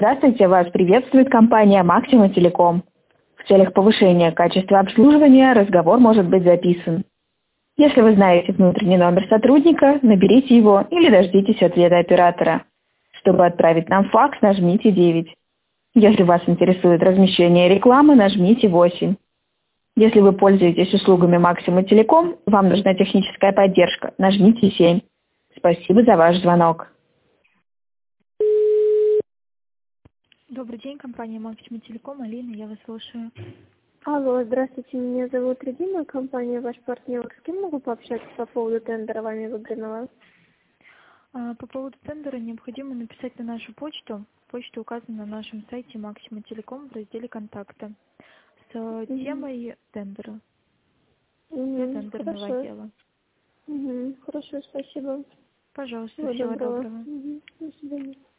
Здравствуйте, вас приветствует компания «Максима Телеком». В целях повышения качества обслуживания разговор может быть записан. Если вы знаете внутренний номер сотрудника, наберите его или дождитесь ответа оператора. Чтобы отправить нам факс, нажмите 9. Если вас интересует размещение рекламы, нажмите 8. Если вы пользуетесь услугами «Максима Телеком», вам нужна техническая поддержка, нажмите 7. Спасибо за ваш звонок. Добрый день, компания «Максима Телеком». Алина, я вас слушаю. Алло, здравствуйте, меня зовут Регина, компания «Ваш партнер». С кем могу пообщаться по поводу тендера вами выигранного? По поводу тендера необходимо написать на нашу почту. Почта указана на нашем сайте «Максима Телеком» в разделе «Контакты» с темой тендера. Тендерного отдела. Хорошо, спасибо. Пожалуйста, Всего всего доброго. доброго. До свидания.